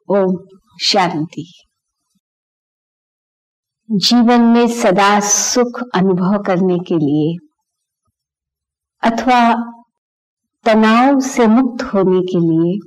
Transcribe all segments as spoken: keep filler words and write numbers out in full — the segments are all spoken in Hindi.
ओम शांति। जीवन में सदा सुख अनुभव करने के लिए अथवा तनाव से मुक्त होने के लिए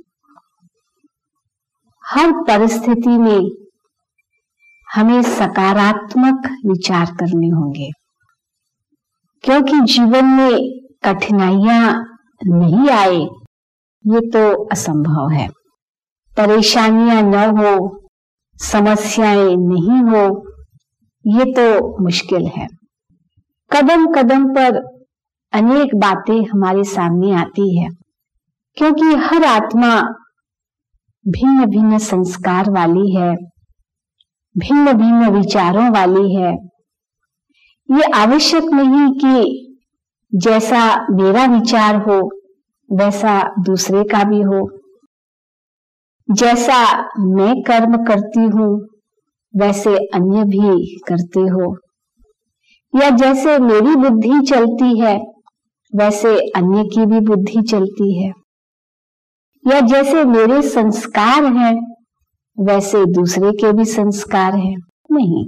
हर परिस्थिति में हमें सकारात्मक विचार करने होंगे, क्योंकि जीवन में कठिनाइयां नहीं आए ये तो असंभव है। परेशानियां न हो, समस्याएं नहीं हो, ये तो मुश्किल है। कदम कदम पर अनेक बातें हमारे सामने आती है, क्योंकि हर आत्मा भिन्न भिन्न संस्कार वाली है, भिन्न भिन्न विचारों वाली है। ये आवश्यक नहीं कि जैसा मेरा विचार हो वैसा दूसरे का भी हो, जैसा मैं कर्म करती हूँ वैसे अन्य भी करते हो, या जैसे मेरी बुद्धि चलती है वैसे अन्य की भी बुद्धि चलती है, या जैसे मेरे संस्कार हैं वैसे दूसरे के भी संस्कार हैं। नहीं,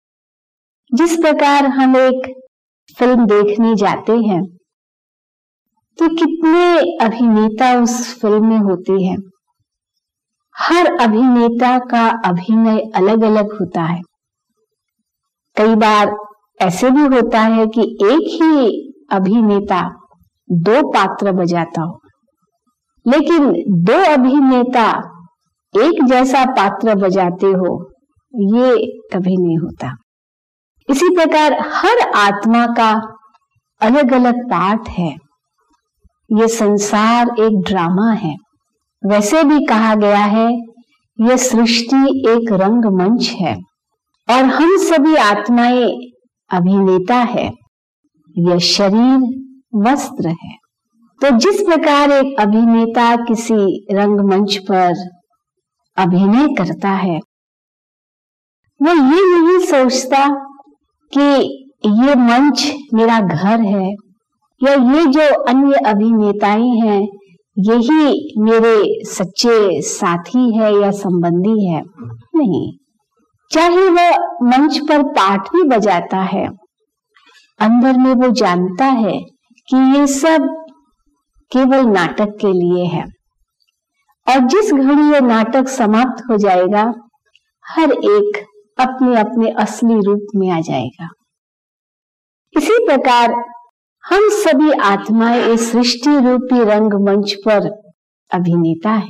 जिस प्रकार हम एक फिल्म देखने जाते हैं तो कितने अभिनेता उस फिल्म में होते हैं। हर अभिनेता का अभिनय अलग अलग होता है। कई बार ऐसे भी होता है कि एक ही अभिनेता दो पात्र बजाता हो, लेकिन दो अभिनेता एक जैसा पात्र बजाते हो, ये कभी नहीं होता। इसी प्रकार हर आत्मा का अलग अलग पार्ट है। ये संसार एक ड्रामा है। वैसे भी कहा गया है यह सृष्टि एक रंगमंच है और हम सभी आत्माएं अभिनेता है। यह शरीर वस्त्र है। तो जिस प्रकार एक अभिनेता किसी रंगमंच पर अभिनय करता है, वो ये नहीं सोचता कि ये मंच मेरा घर है या ये जो अन्य अभिनेताएं हैं यही मेरे सच्चे साथी है या संबंधी है। नहीं, चाहे वह मंच पर पाठ भी बजाता है, अंदर में वो जानता है कि ये सब केवल नाटक के लिए है, और जिस घड़ी ये नाटक समाप्त हो जाएगा हर एक अपने अपने असली रूप में आ जाएगा। इसी प्रकार हम सभी आत्माएं इस सृष्टि रूपी रंगमंच पर अभिनेता है।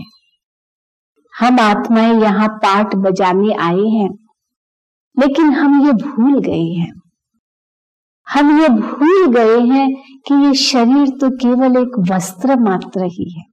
हम आत्माएं यहाँ पाठ बजाने आए हैं, लेकिन हम ये भूल गए हैं हम ये भूल गए हैं कि ये शरीर तो केवल एक वस्त्र मात्र ही है।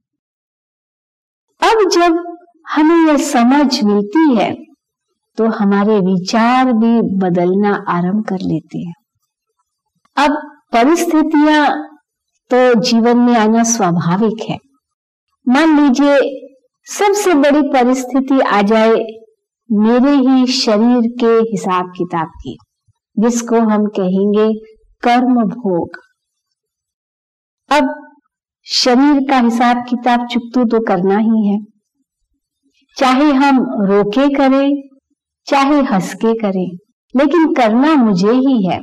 अब जब हमें यह समझ मिलती है तो हमारे विचार भी बदलना आरंभ कर लेते हैं। अब परिस्थितियां तो जीवन में आना स्वाभाविक है। मान लीजिए सबसे बड़ी परिस्थिति आ जाए मेरे ही शरीर के हिसाब किताब की, जिसको हम कहेंगे कर्म भोग। अब शरीर का हिसाब किताब चुकतू तो करना ही है, चाहे हम रोके करें चाहे हंस के करें, लेकिन करना मुझे ही है।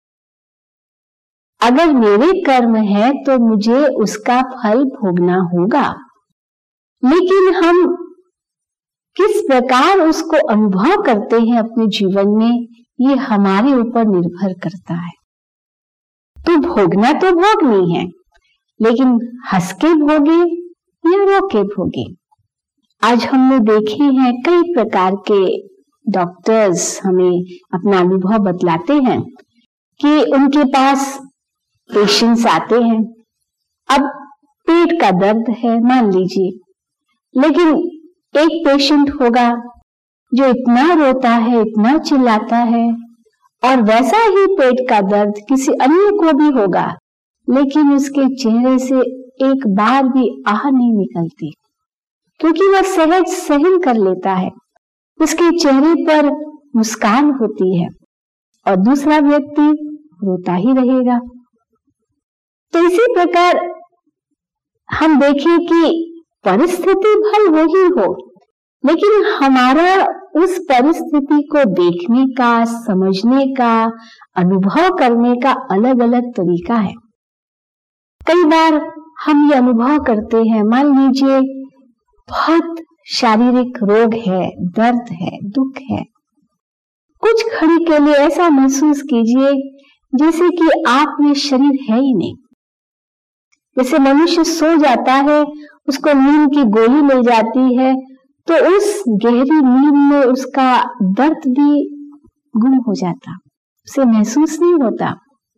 अगर मेरे कर्म है तो मुझे उसका फल भोगना होगा, लेकिन हम किस प्रकार उसको अनुभव करते हैं अपने जीवन में ये हमारे ऊपर निर्भर करता है। तो भोगना तो भोगनी है, लेकिन हंस के भोगे या रो के भोगे। आज हमने देखे हैं कई प्रकार के डॉक्टर्स हमें अपना अनुभव बतलाते हैं कि उनके पास पेशेंट्स आते हैं। अब पेट का दर्द है मान लीजिए, लेकिन एक पेशेंट होगा जो इतना रोता है, इतना चिल्लाता है, और वैसा ही पेट का दर्द किसी अन्य को भी होगा, लेकिन उसके चेहरे से एक बार भी आह नहीं निकलती, क्योंकि वह सहज सहन कर लेता है। उसके चेहरे पर मुस्कान होती है और दूसरा व्यक्ति रोता ही रहेगा। तो इसी प्रकार हम देखें कि परिस्थिति भले वही हो, लेकिन हमारा उस परिस्थिति को देखने का, समझने का, अनुभव करने का अलग अलग तरीका है। कई बार हम ये अनुभव करते हैं, मान लीजिए बहुत शारीरिक रोग है, दर्द है, दुख है, कुछ घड़ी के लिए ऐसा महसूस कीजिए जैसे कि आप में शरीर है ही नहीं। जैसे मनुष्य सो जाता है, उसको नींद की गोली मिल जाती है, तो उस गहरी नींद में उसका दर्द भी गुम हो जाता, उसे महसूस नहीं होता।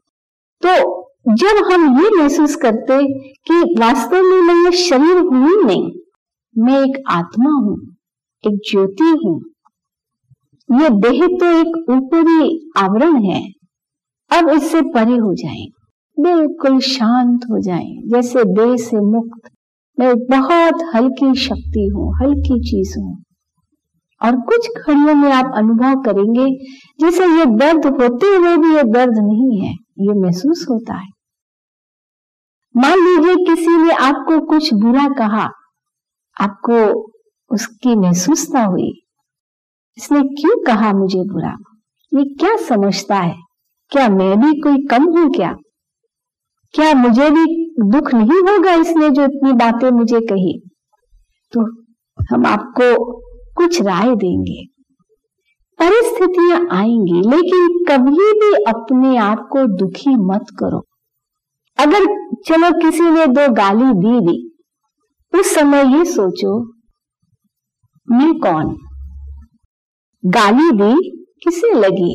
तो जब हम ये महसूस करते कि वास्तव में मैं ये शरीर हूं ही नहीं, मैं एक आत्मा हूं, एक ज्योति हूं, ये देह तो एक ऊपरी आवरण है, अब इससे परे हो जाएं, बिल्कुल शांत हो जाएं, जैसे देह से मुक्त। मैं बहुत हल्की शक्ति हूं, हल्की चीज हूं। और कुछ घड़ियों में आप अनुभव करेंगे जैसे ये दर्द होते हुए भी ये दर्द नहीं है, ये महसूस होता है। मान लीजिए किसी ने आपको कुछ बुरा कहा, आपको उसकी महसूस ना हुई, इसने क्यों कहा मुझे बुरा, ये क्या समझता है, क्या मैं भी कोई कम हूं क्या, क्या मुझे भी दुख नहीं होगा इसने जो इतनी बातें मुझे कही। तो हम आपको कुछ राय देंगे, परिस्थितियां आएंगी, लेकिन कभी भी अपने आप को दुखी मत करो। अगर चलो किसी ने दो गाली दी दी, उस समय ये सोचो मैं कौन, गाली दी किसे लगी,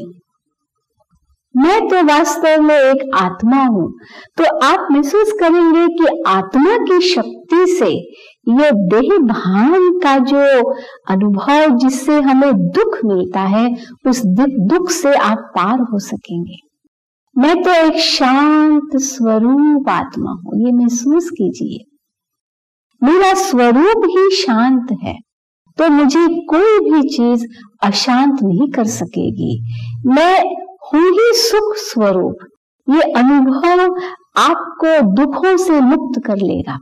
मैं तो वास्तव में एक आत्मा हूं। तो आप महसूस करेंगे कि आत्मा की शक्ति से ये देह भान का जो अनुभव जिससे हमें दुख मिलता है, उस दुख से आप पार हो सकेंगे। मैं तो एक शांत स्वरूप आत्मा हूं, ये महसूस कीजिए, मेरा स्वरूप ही शांत है, तो मुझे कोई भी चीज अशांत नहीं कर सकेगी। मैं हूं ही सुख स्वरूप। ये अनुभव आपको दुखों से मुक्त कर लेगा।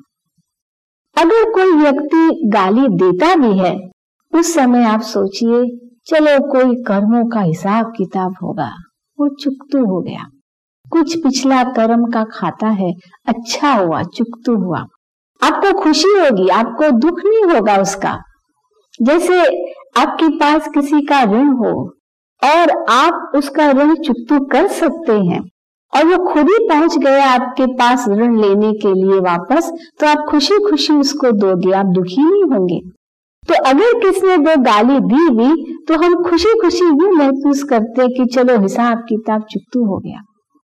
अगर कोई व्यक्ति गाली देता भी है, उस समय आप सोचिए चलो कोई कर्मों का हिसाब किताब होगा, वो चुकतू हो गया, कुछ पिछला कर्म का खाता है, अच्छा हुआ, चुकतू हुआ। आपको खुशी होगी, आपको दुख नहीं होगा उसका। जैसे आपके पास किसी का ऋण हो और आप उसका ऋण चुकतू कर सकते हैं और वो खुद ही पहुंच गया आपके पास ऋण लेने के लिए वापस, तो आप खुशी खुशी उसको दोगे, आप दुखी नहीं होंगे। तो अगर किसने दो गाली दी भी तो हम खुशी खुशी ये महसूस करते कि चलो हिसाब किताब चुकतू हो गया।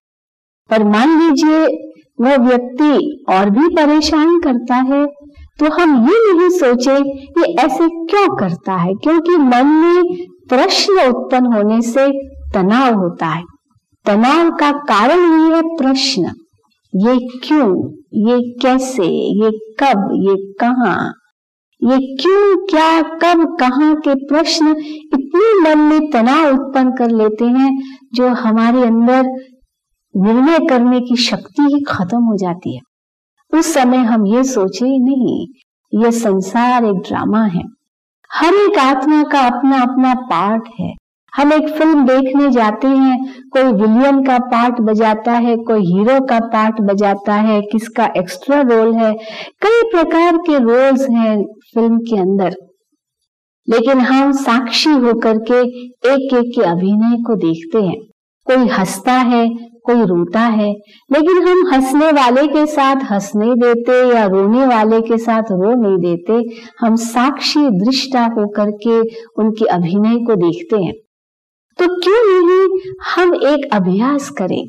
पर मान लीजिए वह व्यक्ति और भी परेशान करता है, तो हम ये नहीं सोचे कि ऐसे क्यों करता है, क्योंकि मन में प्रश्न उत्पन्न होने से तनाव होता है। तनाव का कारण ही है प्रश्न, ये क्यों, ये कैसे, ये कब, ये कहां, ये क्यों, क्या, कब, कहां के प्रश्न इतने मन में तनाव उत्पन्न कर लेते हैं जो हमारे अंदर निर्णय करने की शक्ति ही खत्म हो जाती है। उस समय हम ये सोचे नहीं, ये संसार एक ड्रामा है, हर एक आत्मा का अपना अपना पार्ट है। हम एक फिल्म देखने जाते हैं, कोई विलियन का पार्ट बजाता है, कोई हीरो का पार्ट बजाता है, किसका एक्स्ट्रा रोल है, कई प्रकार के रोल्स हैं फिल्म के अंदर। लेकिन हम साक्षी होकर के एक एक के अभिनय को देखते हैं। कोई हंसता है, कोई रोता है, लेकिन हम हंसने वाले के साथ हंस नहीं देते या रोने वाले के साथ रो नहीं देते। हम साक्षी दृष्टा होकर के उनके अभिनय को देखते हैं। तो क्यों नहीं हम एक अभ्यास करें,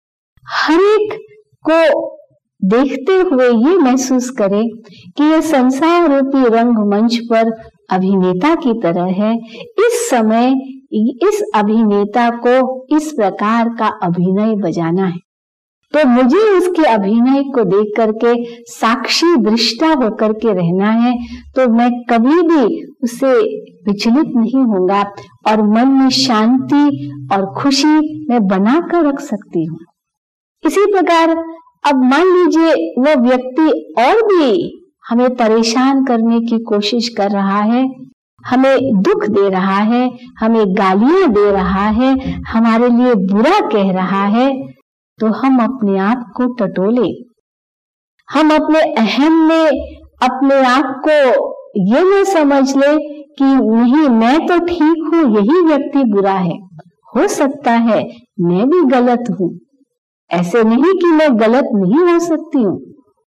हर एक को देखते हुए ये महसूस करें कि ये संसार रूपी रंगमंच पर अभिनेता की तरह है। इस समय इस अभिनेता को इस प्रकार का अभिनय बजाना है, तो मुझे उसके अभिनय को देख करके साक्षी दृष्टा होकर के रहना है। तो मैं कभी भी उससे विचलित नहीं होऊंगा और मन में शांति और खुशी मैं बना कर रख सकती हूँ। इसी प्रकार अब मान लीजिए वो व्यक्ति और भी हमें परेशान करने की कोशिश कर रहा है, हमें दुख दे रहा है, हमें गालियां दे रहा है, हमारे लिए बुरा कह रहा है, तो हम अपने आप को टटोले, हम अपने अहम में अपने आप को ये न समझ ले कि नहीं मैं तो ठीक हूं, यही व्यक्ति बुरा है। हो सकता है मैं भी गलत हूं, ऐसे नहीं कि मैं गलत नहीं हो सकती हूं।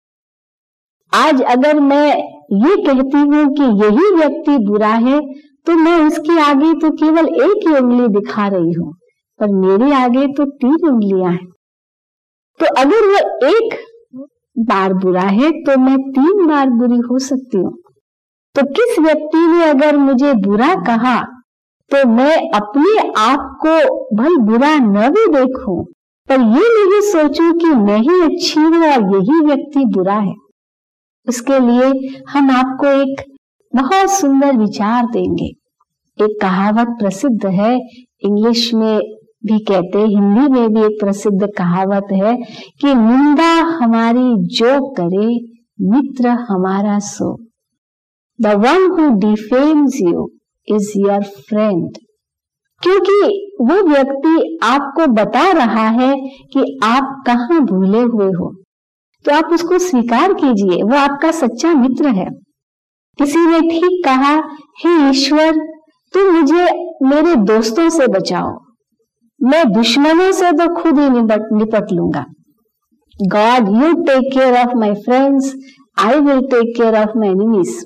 आज अगर मैं ये कहती हूं कि यही व्यक्ति बुरा है, तो मैं उसके आगे तो केवल एक ही उंगली दिखा रही हूं, पर मेरे आगे तो तीन उंगलियां हैं। तो अगर वो एक बार बुरा है तो मैं तीन बार बुरी हो सकती हूँ। तो किस व्यक्ति ने अगर मुझे बुरा कहा तो मैं अपने आप को भल बुरा न भी देखूं, पर ये नहीं सोचूं कि मैं ही अच्छी हूं और यही व्यक्ति बुरा है। उसके लिए हम आपको एक बहुत सुंदर विचार देंगे। एक कहावत प्रसिद्ध है, इंग्लिश में भी कहते, हिंदी में भी एक प्रसिद्ध कहावत है कि निंदा हमारी जो करे मित्र हमारा सो। The one who defames you is your friend. क्योंकि वो व्यक्ति आपको बता रहा है कि आप कहाँ भूले हुए हो, तो आप उसको स्वीकार कीजिए, वो आपका सच्चा मित्र है। किसी ने ठीक कहा, हे ईश्वर तुम मुझे मेरे दोस्तों से बचाओ, मैं दुश्मनों से तो खुद ही निपट निपट लूंगा। God you take care of my friends, I will take care of my enemies.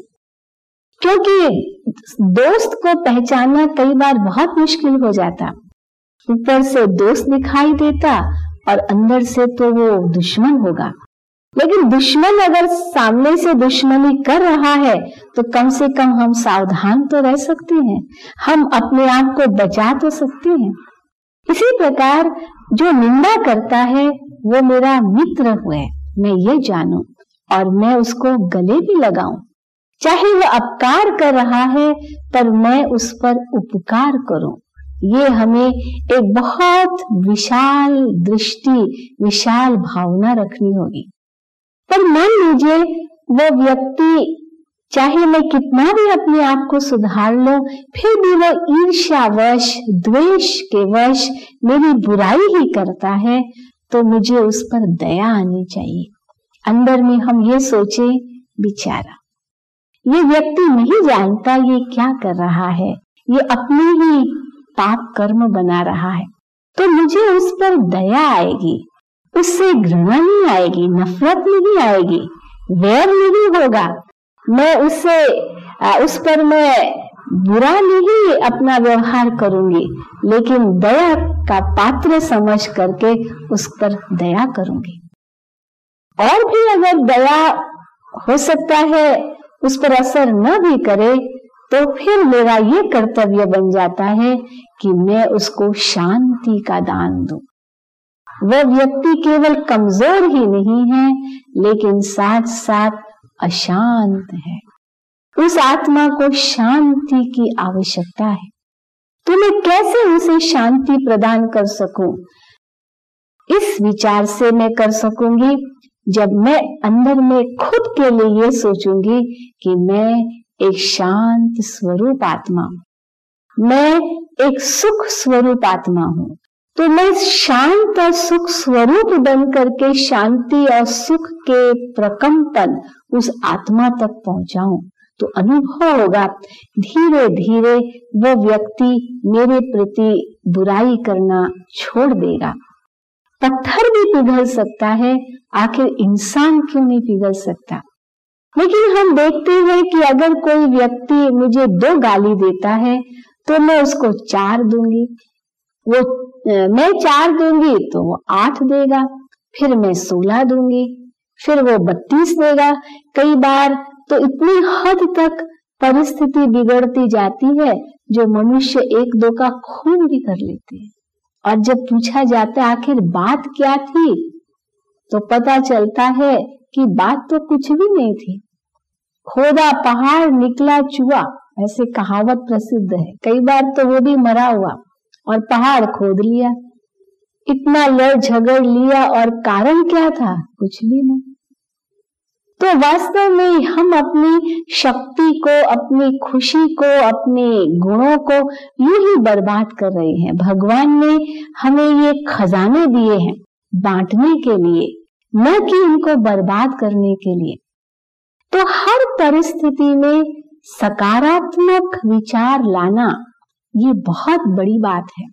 क्योंकि दोस्त को पहचानना कई बार बहुत मुश्किल हो जाता, ऊपर से दोस्त दिखाई देता और अंदर से तो वो दुश्मन होगा। लेकिन दुश्मन अगर सामने से दुश्मनी कर रहा है तो कम से कम हम सावधान तो रह सकते हैं, हम अपने आप को बचा तो सकते हैं। इसी प्रकार जो निंदा करता है वो मेरा मित्र हुए, मैं ये जानूं और मैं उसको गले भी लगाऊं। चाहे वो अपकार कर रहा है पर मैं उस पर उपकार करूं। ये हमें एक बहुत विशाल दृष्टि, विशाल भावना रखनी होगी। पर मान लीजिए वो व्यक्ति, चाहे मैं कितना भी अपने आप को सुधार लूं, फिर भी वो ईर्ष्यावश, द्वेष के वश मेरी बुराई ही करता है, तो मुझे उस पर दया आनी चाहिए। अंदर में हम ये सोचे, बेचारा ये व्यक्ति नहीं जानता ये क्या कर रहा है, ये अपने ही पाप कर्म बना रहा है, तो मुझे उस पर दया आएगी, उससे घृणा नहीं आएगी, नफरत नहीं आएगी, वैर नहीं होगा। मैं उससे उस पर मैं बुरा नहीं अपना व्यवहार करूंगी, लेकिन दया का पात्र समझ करके उस पर दया करूंगी। और भी अगर दया हो सकता है उस पर असर न भी करे, तो फिर मेरा ये कर्तव्य बन जाता है कि मैं उसको शांति का दान दूं। वह व्यक्ति केवल कमजोर ही नहीं है, लेकिन साथ साथ अशांत है। उस आत्मा को शांति की आवश्यकता है, तो मैं कैसे उसे शांति प्रदान कर सकूं? इस विचार से मैं कर सकूंगी जब मैं अंदर में खुद के लिए ये सोचूंगी कि मैं एक शांत स्वरूप आत्मा हूं, मैं एक सुख स्वरूप आत्मा हूं। तो मैं शांत और सुख स्वरूप बन करके शांति और सुख के प्रकंपन उस आत्मा तक पहुंचाऊं, तो अनुभव होगा धीरे धीरे वो व्यक्ति मेरे प्रति बुराई करना छोड़ देगा। पत्थर भी पिघल सकता है, आखिर इंसान क्यों नहीं पिघल सकता? लेकिन हम देखते हैं कि अगर कोई व्यक्ति मुझे दो गाली देता है तो मैं उसको चार दूंगी, वो मैं चार दूंगी तो वो आठ देगा, फिर मैं सोलह दूंगी, फिर वो बत्तीस देगा। कई बार तो इतनी हद तक परिस्थिति बिगड़ती जाती है जो मनुष्य एक दो का खून भी कर लेते हैं। और जब पूछा जाता है आखिर बात क्या थी, तो पता चलता है कि बात तो कुछ भी नहीं थी। खोदा पहाड़ निकला चूहा, ऐसे कहावत प्रसिद्ध है। कई बार तो वो भी मरा हुआ और पहाड़ खोद लिया, इतना लड़ झगड़ लिया और कारण क्या था? कुछ भी नहीं। तो वास्तव में हम अपनी शक्ति को, अपनी खुशी को, अपने गुणों को यूं ही बर्बाद कर रहे हैं। भगवान ने हमें ये खजाने दिए हैं बांटने के लिए, न कि इनको बर्बाद करने के लिए। तो हर परिस्थिति में सकारात्मक विचार लाना ये बहुत बड़ी बात है।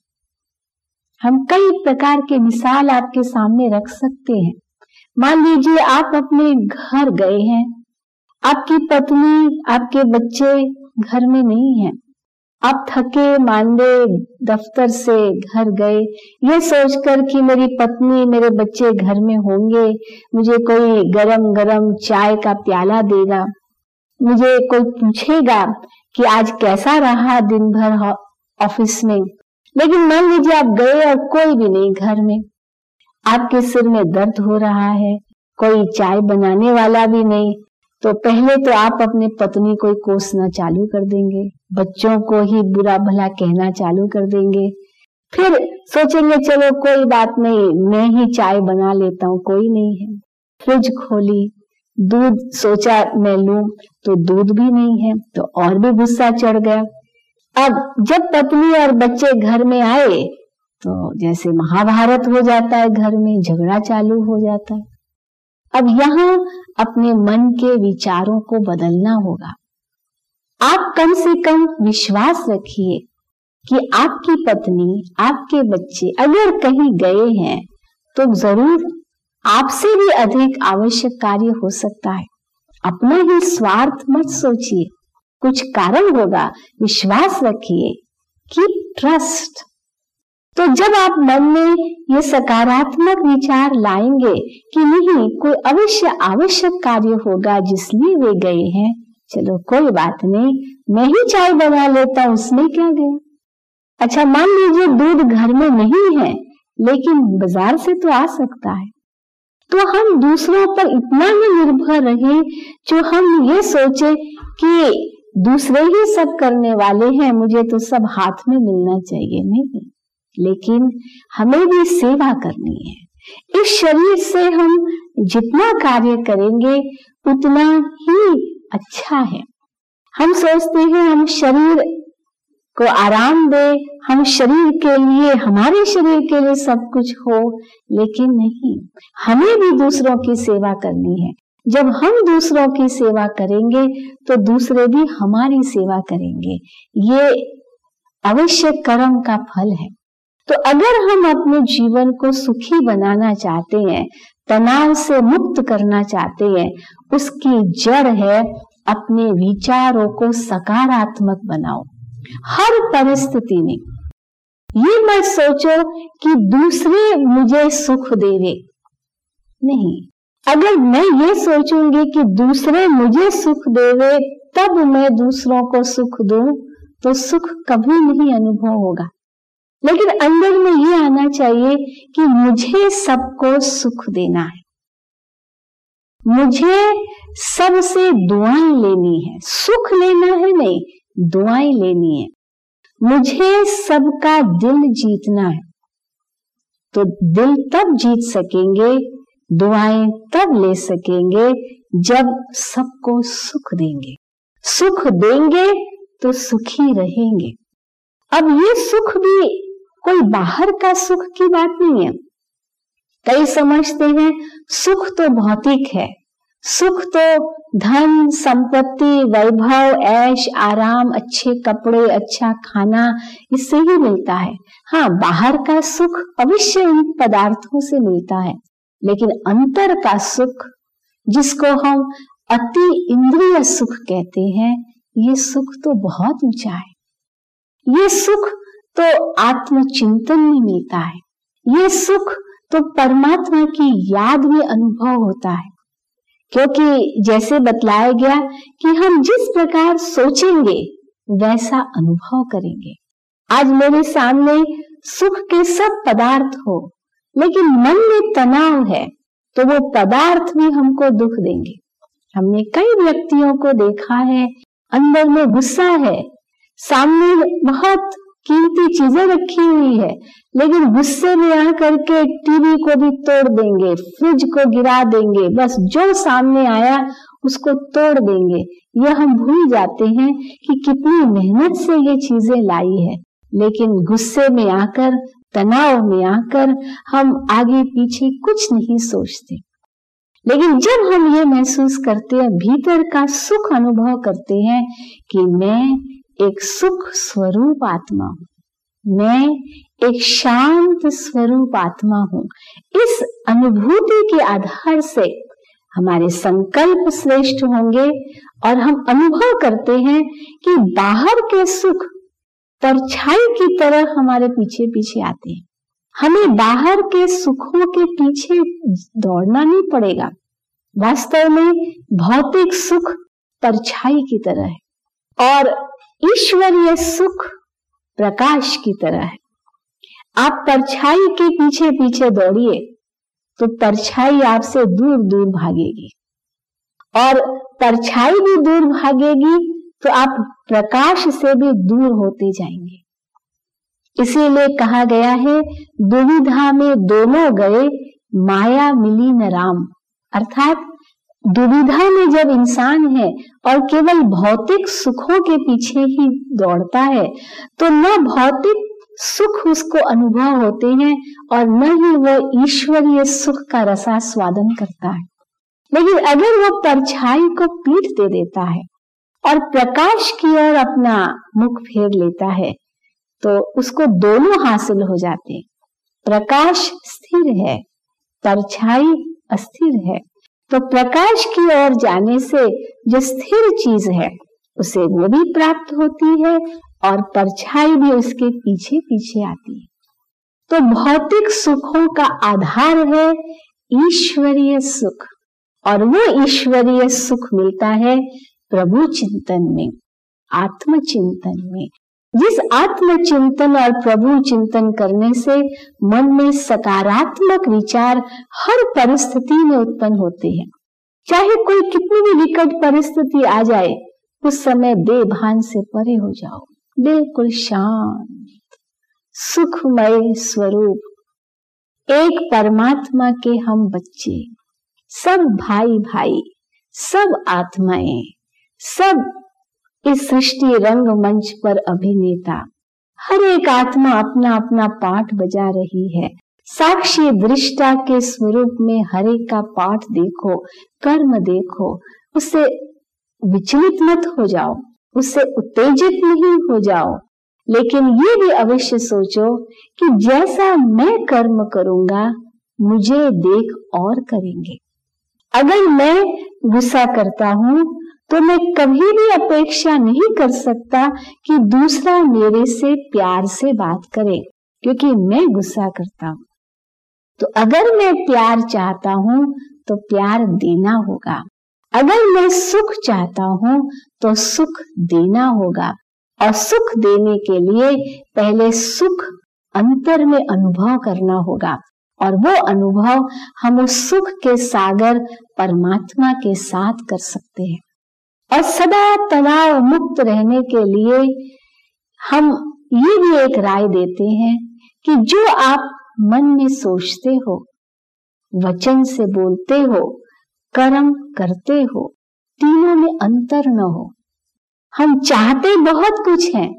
हम कई प्रकार के मिसाल आपके सामने रख सकते हैं। मान लीजिए आप अपने घर गए हैं, आपकी पत्नी, आपके बच्चे घर में नहीं हैं, आप थके मांदे दफ्तर से घर गए, ये सोचकर कि मेरी पत्नी, मेरे बच्चे घर में होंगे, मुझे कोई गरम गरम चाय का प्याला देगा, मुझे कोई पूछेगा कि आज कैसा रहा दिन भर ऑफिस में। लेकिन मान लीजिए आप गए और कोई भी नहीं घर में, आपके सिर में दर्द हो रहा है, कोई चाय बनाने वाला भी नहीं, तो पहले तो आप अपने पत्नी को कोसना चालू कर देंगे, बच्चों को ही बुरा भला कहना चालू कर देंगे, फिर सोचेंगे चलो कोई बात नहीं, मैं ही चाय बना लेता हूँ, कोई नहीं है। फ्रिज खोली, दूध सोचा मैं लूं तो दूध भी नहीं है, तो और भी गुस्सा चढ़ गया। अब जब पत्नी और बच्चे घर में आए तो जैसे महाभारत हो जाता है, घर में झगड़ा चालू हो जाता है। अब यहाँ अपने मन के विचारों को बदलना होगा। आप कम से कम विश्वास रखिए कि आपकी पत्नी, आपके बच्चे अगर कहीं गए हैं तो जरूर आपसे भी अधिक आवश्यक कार्य हो सकता है। अपना ही स्वार्थ मत सोचिए, कुछ कारण होगा, विश्वास रखिए, कीप ट्रस्ट। तो जब आप मन में ये सकारात्मक विचार लाएंगे कि नहीं, कोई अवश्य आवश्यक कार्य होगा जिसलिए वे गए हैं, चलो कोई बात नहीं, मैं ही चाय बना लेता हूं, उसमें क्या गया। अच्छा मान लीजिए दूध घर में नहीं है लेकिन बाजार से तो आ सकता है, तो हम दूसरों पर इतना ही निर्भर रहे जो हम ये सोचे कि दूसरे ही सब करने वाले हैं, मुझे तो सब हाथ में मिलना चाहिए। नहीं, लेकिन हमें भी सेवा करनी है। इस शरीर से हम जितना कार्य करेंगे उतना ही अच्छा है। हम सोचते हैं हम शरीर को आराम दे, हम शरीर के लिए, हमारे शरीर के लिए सब कुछ हो, लेकिन नहीं, हमें भी दूसरों की सेवा करनी है। जब हम दूसरों की सेवा करेंगे तो दूसरे भी हमारी सेवा करेंगे। ये अवश्य कर्म का फल है। तो अगर हम अपने जीवन को सुखी बनाना चाहते हैं, तनाव से मुक्त करना चाहते हैं, उसकी जड़ है अपने विचारों को सकारात्मक बनाओ। हर परिस्थिति में ये मत सोचो कि दूसरे मुझे सुख देवे, नहीं, अगर मैं ये सोचूंगी कि दूसरे मुझे सुख देवे तब मैं दूसरों को सुख दूं, तो सुख कभी नहीं अनुभव होगा। लेकिन अंदर में ये आना चाहिए कि मुझे सबको सुख देना है, मुझे सबसे दुआएं लेनी है, सुख लेना है नहीं, दुआएं लेनी है, मुझे सबका दिल जीतना है। तो दिल तब जीत सकेंगे, दुआएं तब ले सकेंगे जब सबको सुख देंगे। सुख देंगे तो सुखी रहेंगे। अब ये सुख भी कोई बाहर का सुख की बात नहीं है। कई समझते हैं सुख तो भौतिक है, सुख तो धन संपत्ति वैभव ऐश आराम अच्छे कपड़े अच्छा खाना इससे ही मिलता है। हाँ, बाहर का सुख अवश्य इन पदार्थों से मिलता है, लेकिन अंतर का सुख जिसको हम अति इंद्रिय सुख कहते हैं, ये सुख तो बहुत ऊंचा है। ये सुख तो आत्मचिंतन में मिलता है, ये सुख तो परमात्मा की याद में अनुभव होता है। क्योंकि जैसे बतलाया गया कि हम जिस प्रकार सोचेंगे वैसा अनुभव करेंगे। आज मेरे सामने सुख के सब पदार्थ हो, लेकिन मन में तनाव है, तो वो पदार्थ भी हमको दुख देंगे। हमने कई व्यक्तियों को देखा है, अंदर में गुस्सा है, सामने बहुत कीमती चीजें रखी हुई है, लेकिन गुस्से में आकर के टीवी को भी तोड़ देंगे, फ्रिज को गिरा देंगे, बस जो सामने आया उसको तोड़ देंगे। यह हम भूल जाते हैं कि कितनी मेहनत से ये चीजें लाई है, लेकिन गुस्से में आकर, तनाव में आकर हम आगे पीछे कुछ नहीं सोचते। लेकिन जब हम ये महसूस करते हैं, भीतर का सुख अनुभव करते हैं कि मैं एक सुख स्वरूप आत्मा हूं, मैं एक शांत स्वरूप आत्मा हूं, इस अनुभूति के आधार से हमारे संकल्प श्रेष्ठ होंगे और हम अनुभव करते हैं कि बाहर के सुख परछाई की तरह हमारे पीछे पीछे आते हैं। हमें बाहर के सुखों के पीछे दौड़ना नहीं पड़ेगा। वास्तव में भौतिक सुख परछाई की तरह है और ईश्वरीय सुख प्रकाश की तरह है। आप परछाई के पीछे पीछे दौड़िए तो परछाई आपसे दूर दूर भागेगी, और परछाई भी दूर भागेगी तो आप प्रकाश से भी दूर होते जाएंगे। इसीलिए कहा गया है, दुविधा में दोनों गए, माया मिली न राम। अर्थात दुविधा में जब इंसान है और केवल भौतिक सुखों के पीछे ही दौड़ता है, तो न भौतिक सुख उसको अनुभव होते हैं और न ही वो ईश्वरीय सुख का रसास्वादन करता है। लेकिन अगर वो परछाई को पीठ दे देता है और प्रकाश की ओर अपना मुख फेर लेता है, तो उसको दोनों हासिल हो जाते हैं। प्रकाश स्थिर है, परछाई अस्थिर है। तो प्रकाश की ओर जाने से जो स्थिर चीज है उसे वो भी प्राप्त होती है और परछाई भी उसके पीछे पीछे आती है। तो भौतिक सुखों का आधार है ईश्वरीय सुख, और वो ईश्वरीय सुख मिलता है प्रभु चिंतन में, आत्म चिंतन में। जिस आत्म चिंतन और प्रभु चिंतन करने से मन में सकारात्मक विचार हर परिस्थिति में उत्पन्न होते हैं। चाहे कोई कितनी भी विकट परिस्थिति आ जाए, उस समय बेभान से परे हो जाओ, बिल्कुल शांत सुखमय स्वरूप। एक परमात्मा के हम बच्चे, सब भाई भाई, सब आत्माएं, सब इस सृष्टि रंग मंच पर अभिनेता। हर एक आत्मा अपना अपना पाठ बजा रही है। साक्षी दृष्टा के स्वरूप में हर एक का पाठ देखो, कर्म देखो, उससे विचलित मत हो जाओ, उससे उत्तेजित नहीं हो जाओ। लेकिन ये भी अवश्य सोचो कि जैसा मैं कर्म करूंगा, मुझे देख और करेंगे। अगर मैं गुस्सा करता हूं तो मैं कभी भी अपेक्षा नहीं कर सकता कि दूसरा मेरे से प्यार से बात करे, क्योंकि मैं गुस्सा करता हूं। तो अगर मैं प्यार चाहता हूं तो प्यार देना होगा, अगर मैं सुख चाहता हूं तो सुख देना होगा। और सुख देने के लिए पहले सुख अंतर में अनुभव करना होगा, और वो अनुभव हम उस सुख के सागर परमात्मा के साथ कर सकते हैं। और सदा तनाव मुक्त रहने के लिए हम ये भी एक राय देते हैं कि जो आप मन में सोचते हो, वचन से बोलते हो, कर्म करते हो, तीनों में अंतर न हो। हम चाहते बहुत कुछ हैं,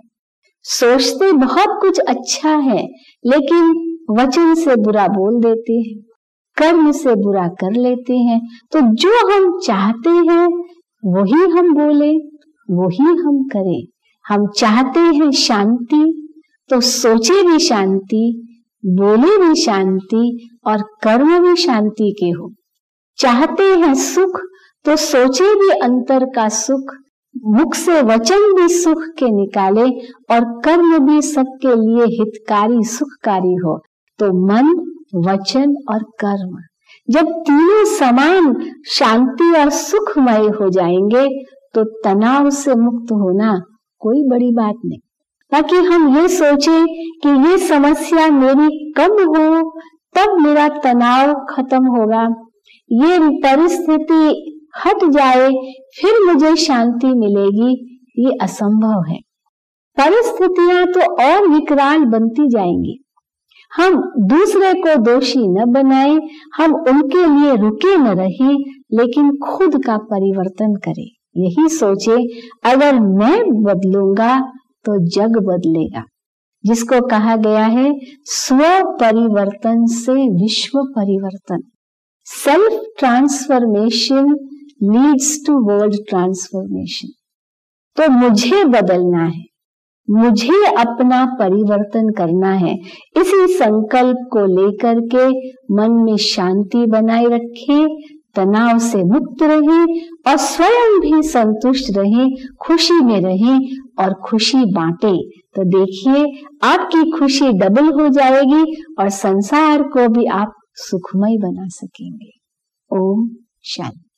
सोचते बहुत कुछ अच्छा है, लेकिन वचन से बुरा बोल देते हैं, कर्म से बुरा कर लेते हैं। तो जो हम चाहते हैं वही हम बोले, वही हम करें। हम चाहते हैं शांति, तो सोचे भी शांति, बोले भी शांति और कर्म भी शांति के हो। चाहते हैं सुख, तो सोचे भी अंतर का सुख, मुख से वचन भी सुख के निकाले और कर्म भी सबके लिए हितकारी सुखकारी हो। तो मन, वचन और कर्म जब तीनों समान शांति और सुखमय हो जाएंगे, तो तनाव से मुक्त होना कोई बड़ी बात नहीं। ताकि हम ये सोचें कि ये समस्या मेरी कम हो, तब मेरा तनाव खत्म होगा, ये परिस्थिति हट जाए फिर मुझे शांति मिलेगी, ये असंभव है। परिस्थितियां तो और विकराल बनती जाएंगी। हम दूसरे को दोषी न बनाएं, हम उनके लिए रुके न रहें, लेकिन खुद का परिवर्तन करें। यही सोचे, अगर मैं बदलूंगा तो जग बदलेगा, जिसको कहा गया है स्व परिवर्तन से विश्व परिवर्तन। Self transformation leads to world transformation. तो मुझे बदलना है, मुझे अपना परिवर्तन करना है। इसी संकल्प को लेकर के मन में शांति बनाए रखें, तनाव से मुक्त रहें और स्वयं भी संतुष्ट रहें, खुशी में रहें और खुशी बांटें। तो देखिए, आपकी खुशी डबल हो जाएगी और संसार को भी आप सुखमय बना सकेंगे। ओम शांति।